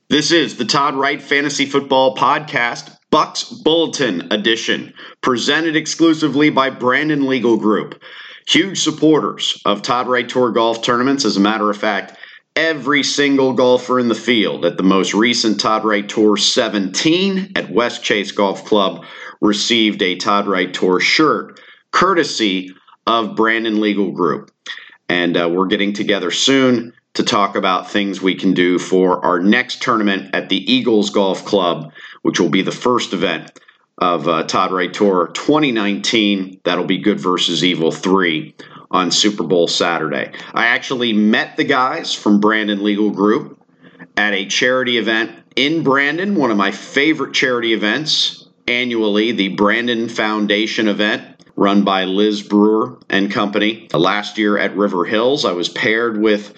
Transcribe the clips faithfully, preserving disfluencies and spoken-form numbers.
This is the Todd Wright Fantasy Football Podcast, Bucks Bulletin Edition, presented exclusively by Brandon Legal Group. Huge supporters of Todd Wright Tour golf tournaments. As a matter of fact, every single golfer in the field at the most recent Todd Wright Tour seventeen at West Chase Golf Club received a Todd Wright Tour shirt, courtesy of Brandon Legal Group. And uh, we're getting together soon to talk about things we can do for our next tournament at the Eagles Golf Club, which will be the first event of uh, Todd Wright Tour twenty nineteen. That'll be Good versus Evil three on Super Bowl Saturday. I actually met the guys from Brandon Legal Group at a charity event in Brandon, one of my favorite charity events annually, the Brandon Foundation event, run by Liz Brewer and company. Last year at River Hills, I was paired with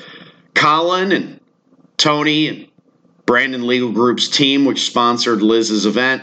Colin and Tony and Brandon Legal Group's team, which sponsored Liz's event.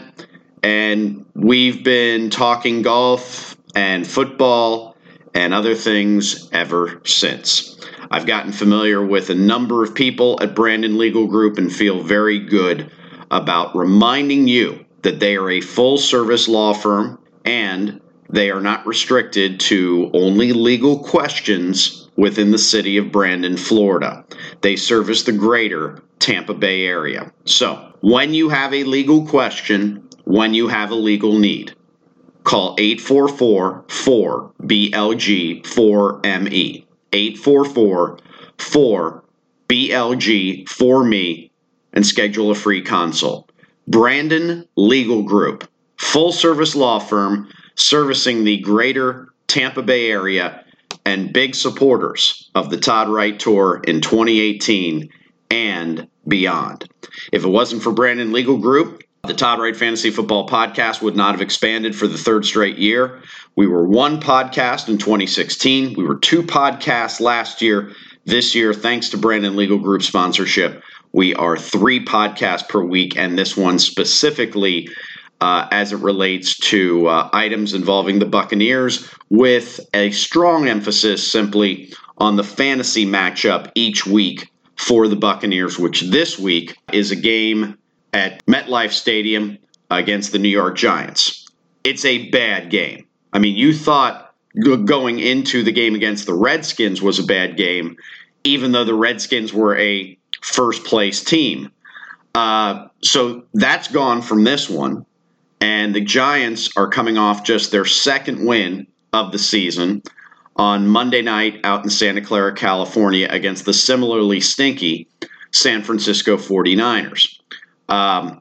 And we've been talking golf and football and other things ever since. I've gotten familiar with a number of people at Brandon Legal Group and feel very good about reminding you that they are a full-service law firm and they are not restricted to only legal questions within the city of Brandon, Florida. They service the greater Tampa Bay area. So, when you have a legal question, when you have a legal need, call eight four four, four, B L G, four M E. eight four four, four, B L G, four M E, and schedule a free consult. Brandon Legal Group, full-service law firm servicing the greater Tampa Bay area and big supporters of the Todd Wright Tour in twenty eighteen and beyond. If it wasn't for Brandon Legal Group, the Todd Wright Fantasy Football Podcast would not have expanded for the third straight year. We were one podcast in twenty sixteen. We were two podcasts last year. This year, thanks to Brandon Legal Group sponsorship, we are three podcasts per week, and this one specifically Uh, as it relates to uh, items involving the Buccaneers, with a strong emphasis simply on the fantasy matchup each week for the Buccaneers, which this week is a game at MetLife Stadium against the New York Giants. It's a bad game. I mean, you thought going into the game against the Redskins was a bad game, even though the Redskins were a first-place team. Uh, so that's gone from this one. And the Giants are coming off just their second win of the season on Monday night out in Santa Clara, California, against the similarly stinky San Francisco forty-niners. Um,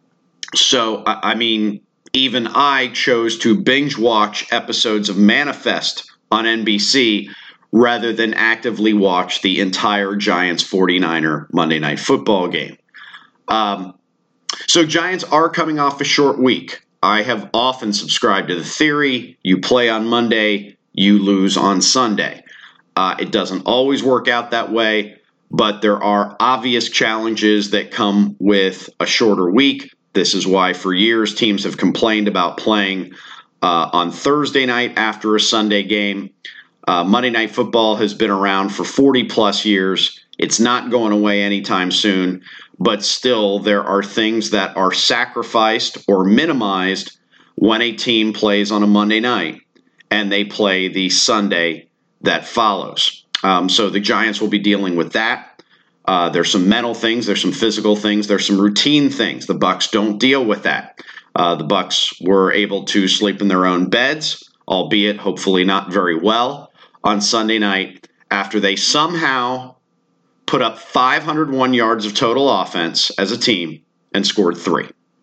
so, I mean, even I chose to binge watch episodes of Manifest on N B C rather than actively watch the entire Giants forty-niner Monday Night Football game. Um, So Giants are coming off a short week. I have often subscribed to the theory, you play on Monday, you lose on Sunday. Uh, it doesn't always work out that way, but there are obvious challenges that come with a shorter week. This is why for years teams have complained about playing uh, on Thursday night after a Sunday game. Uh, Monday Night Football has been around for forty plus years. It's not going away anytime soon. But still, there are things that are sacrificed or minimized when a team plays on a Monday night and they play the Sunday that follows. Um, so the Giants will be dealing with that. Uh, there's some mental things, there's some physical things, there's some routine things. The Bucs don't deal with that. Uh, the Bucs were able to sleep in their own beds, albeit hopefully not very well, on Sunday night after they somehow put up five hundred one yards of total offense as a team and scored three.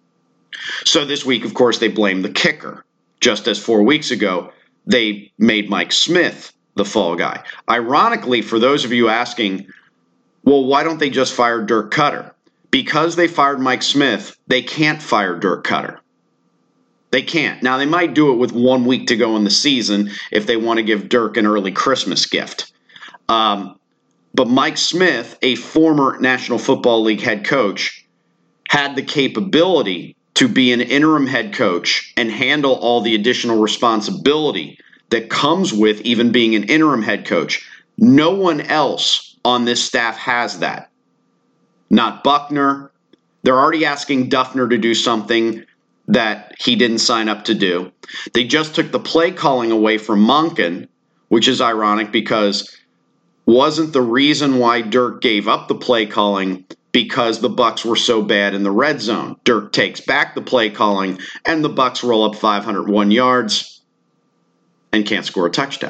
So this week, of course, they blame the kicker. Just as four weeks ago, they made Mike Smith the fall guy. Ironically, for those of you asking, well, why don't they just fire Dirk Cutter? Because they fired Mike Smith, they can't fire Dirk Cutter. They can't. Now, they might do it with one week to go in the season if they want to give Dirk an early Christmas gift. Um, But Mike Smith, a former National Football League head coach, had the capability to be an interim head coach and handle all the additional responsibility that comes with even being an interim head coach. No one else on this staff has that. Not Buckner, They're already asking Duffner to do something that he didn't sign up to do. They just took the play calling away from Monken, which is ironic because wasn't the reason why Dirk gave up the play calling because the Bucs were so bad in the red zone. Dirk takes back the play calling, and the Bucs roll up five hundred one yards and can't score a touchdown,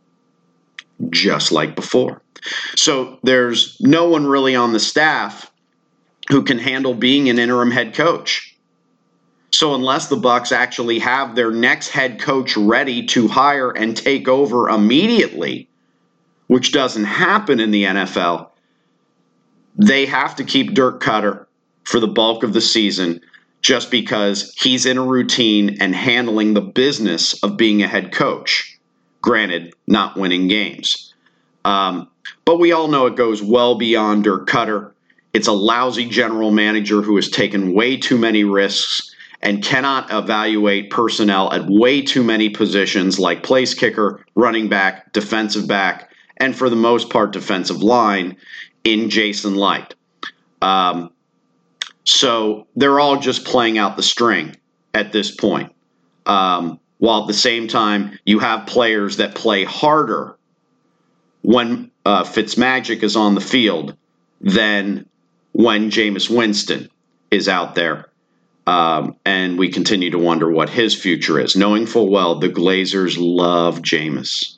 just like before. So there's no one really on the staff who can handle being an interim head coach. So unless the Bucs actually have their next head coach ready to hire and take over immediately, which doesn't happen in the N F L, they have to keep Dirk Koetter for the bulk of the season just because he's in a routine and handling the business of being a head coach. Granted, not winning games. Um, but we all know it goes well beyond Dirk Koetter. It's a lousy general manager who has taken way too many risks and cannot evaluate personnel at way too many positions like place kicker, running back, defensive back, and for the most part defensive line in Jason Licht. Um, so they're all just playing out the string at this point. Um, while at the same time, you have players that play harder when uh, Fitzmagic is on the field than when Jameis Winston is out there. Um, and we continue to wonder what his future is, knowing full well the Glazers love Jameis.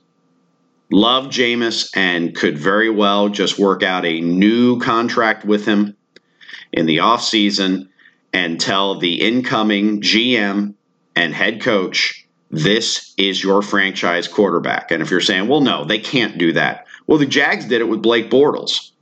Love Jameis and could very well just work out a new contract with him in the offseason and tell the incoming G M and head coach, this is your franchise quarterback. And if you're saying, well, no, they can't do that. Well, the Jags did it with Blake Bortles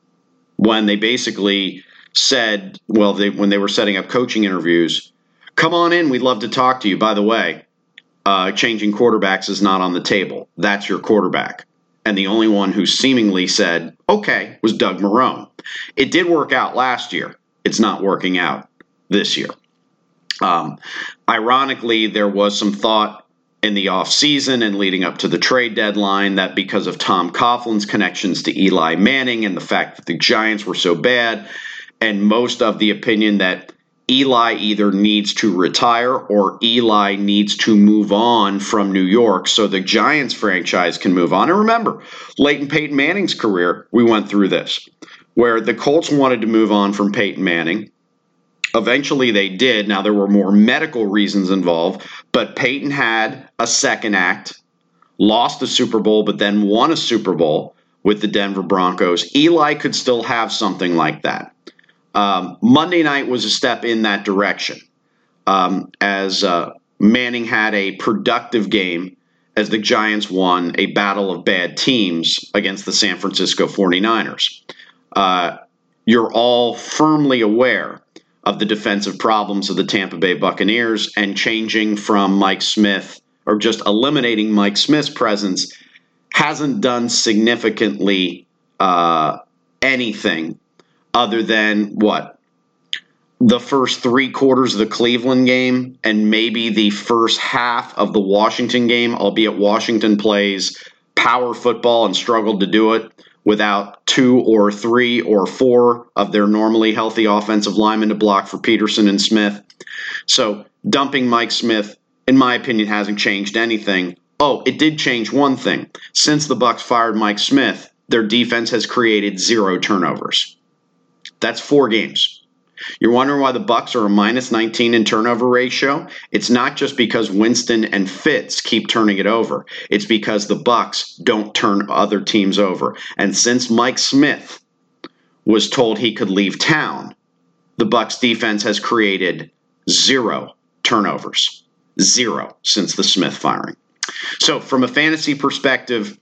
when they basically said, well, they, when they were setting up coaching interviews, come on in, we'd love to talk to you. By the way, uh, changing quarterbacks is not on the table. That's your quarterback. And the only one who seemingly said, okay, was Doug Marrone. It did work out last year. It's not working out this year. Um, ironically, there was some thought in the offseason and leading up to the trade deadline that because of Tom Coughlin's connections to Eli Manning and the fact that the Giants were so bad, and most of the opinion that Eli either needs to retire or Eli needs to move on from New York so the Giants franchise can move on. And remember, late in Peyton Manning's career, we went through this, where the Colts wanted to move on from Peyton Manning. Eventually they did. Now there were more medical reasons involved, but Peyton had a second act, lost the Super Bowl, but then won a Super Bowl with the Denver Broncos. Eli could still have something like that. Um, Monday night was a step in that direction um, as uh, Manning had a productive game as the Giants won a battle of bad teams against the San Francisco forty-niners. Uh, you're all firmly aware of the defensive problems of the Tampa Bay Buccaneers, and changing from Mike Smith or just eliminating Mike Smith's presence hasn't done significantly uh, anything other than what? The first three quarters of the Cleveland game and maybe the first half of the Washington game, albeit Washington plays power football and struggled to do it without two or three or four of their normally healthy offensive linemen to block for Peterson and Smith. So dumping Mike Smith, in my opinion, hasn't changed anything. Oh, it did change one thing. Since the Bucs fired Mike Smith, their defense has created zero turnovers. That's four games. You're wondering why the Bucs are a minus nineteen in turnover ratio? It's not just because Winston and Fitz keep turning it over. It's because the Bucs don't turn other teams over. And since Mike Smith was told he could leave town, the Bucs defense has created zero turnovers. Zero since the Smith firing. So from a fantasy perspective,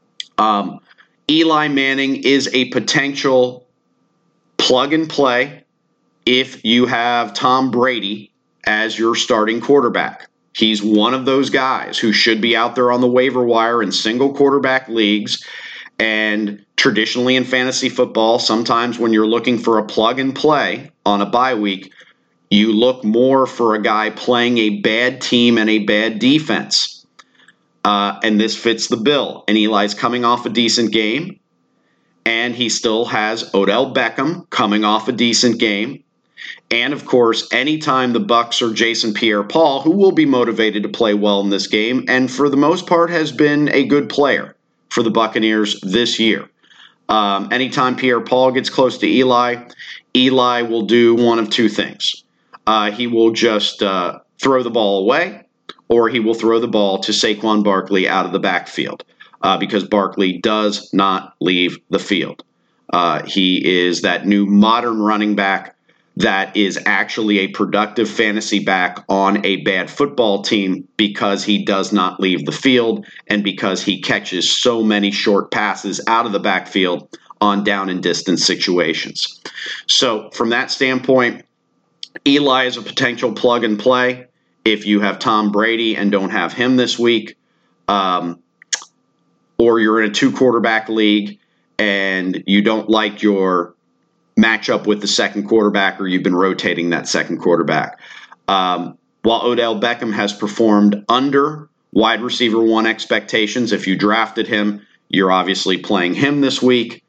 um, Eli Manning is a potential plug and play if you have Tom Brady as your starting quarterback. He's one of those guys who should be out there on the waiver wire in single quarterback leagues. And traditionally in fantasy football, sometimes when you're looking for a plug and play on a bye week, you look more for a guy playing a bad team and a bad defense. Uh, and this fits the bill. And Eli's coming off a decent game. And he still has Odell Beckham coming off a decent game. And of course, anytime the Bucs are Jason Pierre-Paul, who will be motivated to play well in this game, and for the most part has been a good player for the Buccaneers this year. Um, anytime Pierre-Paul gets close to Eli, Eli will do one of two things. Uh, he will just uh, throw the ball away, or he will throw the ball to Saquon Barkley out of the backfield, uh, because Barkley does not leave the field. Uh, he is that new modern running back that is actually a productive fantasy back on a bad football team because he does not leave the field and because he catches so many short passes out of the backfield on down and distance situations. So from that standpoint, Eli is a potential plug and play if you have Tom Brady and don't have him this week, um, or you're in a two quarterback league and you don't like your matchup with the second quarterback, or you've been rotating that second quarterback. Um, while Odell Beckham has performed under wide receiver one expectations, if you drafted him, you're obviously playing him this week.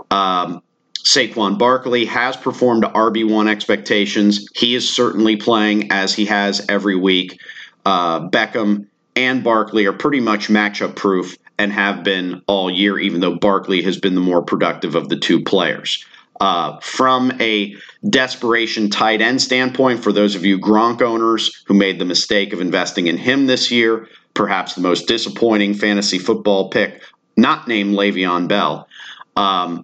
Um, Saquon Barkley has performed to R B one expectations. He is certainly playing as he has every week. Uh, Beckham and Barkley are pretty much matchup proof and have been all year, even though Barkley has been the more productive of the two players. Uh, from a desperation tight end standpoint, for those of you Gronk owners who made the mistake of investing in him this year, perhaps the most disappointing fantasy football pick, not named Le'Veon Bell, um,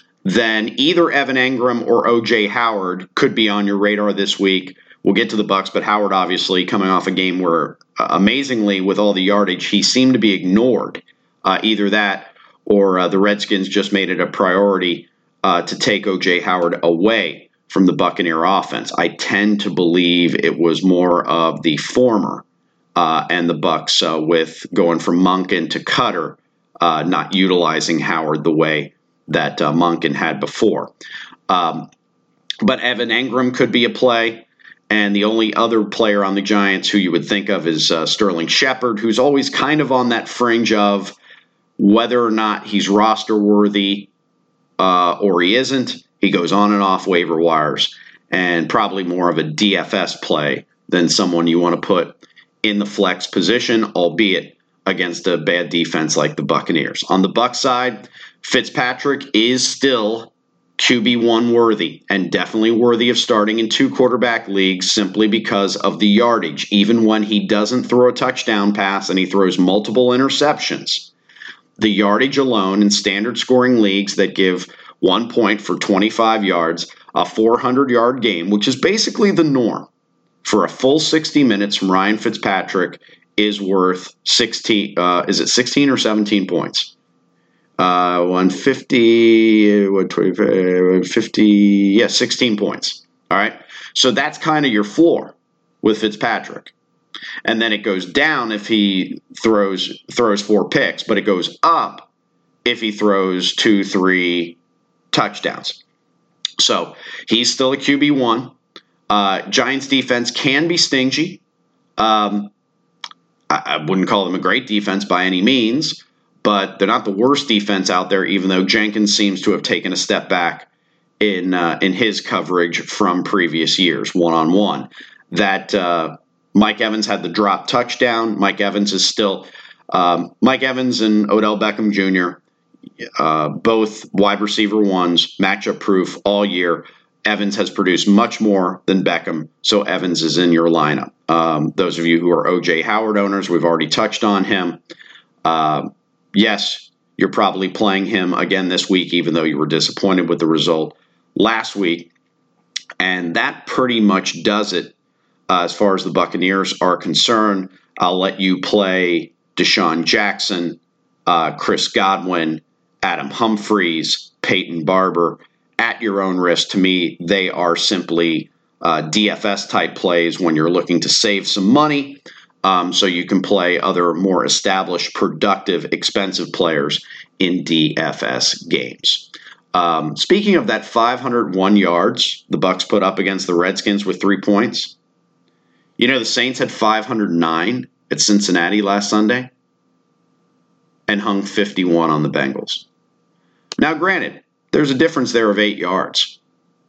then either Evan Engram or O J Howard could be on your radar this week. We'll get to the Bucs, but Howard obviously coming off a game where, uh, amazingly, with all the yardage, he seemed to be ignored. Uh, either that or uh, the Redskins just made it a priority Uh, to take O J Howard away from the Buccaneer offense. I tend to believe it was more of the former, uh, and the Bucs uh, with going from Monken to Cutter, uh, not utilizing Howard the way that uh, Monken had before. Um, but Evan Engram could be a play, and the only other player on the Giants who you would think of is uh, Sterling Shepard, who's always kind of on that fringe of whether or not he's roster worthy, Uh, or he isn't. He goes on and off waiver wires, and probably more of a D F S play than someone you want to put in the flex position, albeit against a bad defense like the Buccaneers. On the Bucs side, Fitzpatrick is still Q B one worthy and definitely worthy of starting in two quarterback leagues simply because of the yardage. Even when he doesn't throw a touchdown pass and he throws multiple interceptions, the yardage alone in standard scoring leagues that give one point for twenty-five yards, a four hundred yard game, which is basically the norm for a full sixty minutes from Ryan Fitzpatrick, is worth sixteen. Uh, is it sixteen or seventeen points? Uh, one fifty, what, fifty, yeah, sixteen points. All right. So that's kind of your floor with Fitzpatrick. And then it goes down if he throws throws four picks, but it goes up if he throws two, three touchdowns. So he's still a Q B one. Uh, Giants defense can be stingy. Um, I, I wouldn't call them a great defense by any means, but they're not the worst defense out there, even though Jenkins seems to have taken a step back in uh, in his coverage from previous years, one-on-one. That uh, Mike Evans had the drop touchdown. Mike Evans is still um, – Mike Evans and Odell Beckham Junior, uh, both wide receiver ones, matchup proof all year. Evans has produced much more than Beckham, so Evans is in your lineup. Um, those of you who are O J Howard owners, we've already touched on him. Uh, yes, you're probably playing him again this week, even though you were disappointed with the result last week. And that pretty much does it uh, as far as the Buccaneers are concerned. I'll let you play Deshaun Jackson, uh, Chris Godwin, Adam Humphries, Peyton Barber at your own risk. To me, they are simply uh, D F S-type plays when you're looking to save some money, um, so you can play other more established, productive, expensive players in D F S games. Um, speaking of that five hundred one yards the Bucs put up against the Redskins with three points, you know the Saints had five hundred nine at Cincinnati last Sunday and hung fifty-one on the Bengals. Now, granted, there's a difference there of eight yards.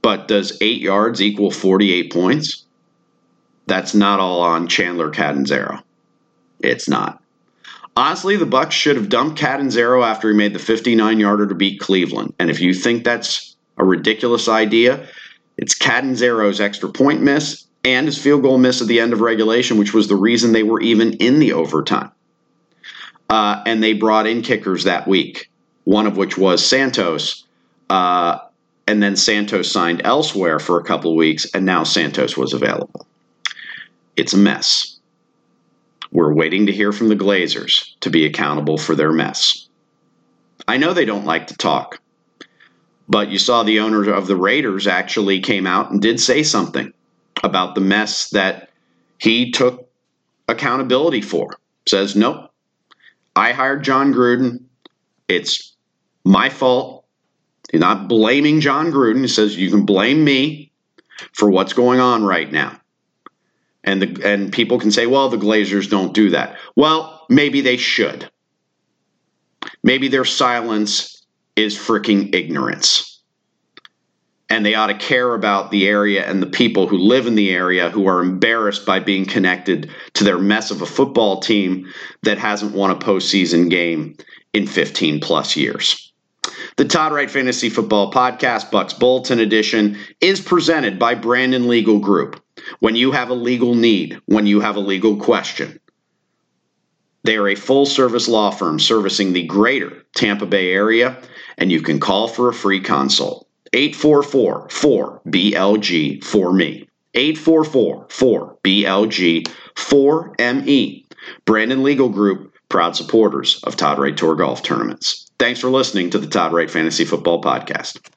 But does eight yards equal forty-eight points? That's not all on Chandler Catanzaro. It's not. Honestly, the Bucs should have dumped Catanzaro after he made the fifty-nine-yarder to beat Cleveland. And if you think that's a ridiculous idea, it's Catanzaro's extra point miss and his field goal miss at the end of regulation, which was the reason they were even in the overtime. Uh, and they brought in kickers that week, one of which was Santos. Uh, and then Santos signed elsewhere for a couple of weeks, and now Santos was available. It's a mess. We're waiting to hear from the Glazers to be accountable for their mess. I know they don't like to talk, but you saw the owner of the Raiders actually came out and did say something about the mess that he took accountability for. Says, nope, I hired John Gruden. It's my fault. He's not blaming John Gruden. He says, you can blame me for what's going on right now. And the and people can say, well, the Glazers don't do that. Well, maybe they should. Maybe their silence is freaking ignorance. And they ought to care about the area and the people who live in the area who are embarrassed by being connected to their mess of a football team that hasn't won a postseason game in fifteen plus years. The Todd Wright Fantasy Football Podcast, Bucs Bulletin Edition, is presented by Brandon Legal Group. When you have a legal need, when you have a legal question, they are a full-service law firm servicing the greater Tampa Bay area, and you can call for a free consult. eight four four, four, B L G, for me. eight four four, four, B L G, four M E. Brandon Legal Group, proud supporters of Todd Wright Tour Golf Tournaments. Thanks for listening to the Todd Wright Fantasy Football Podcast.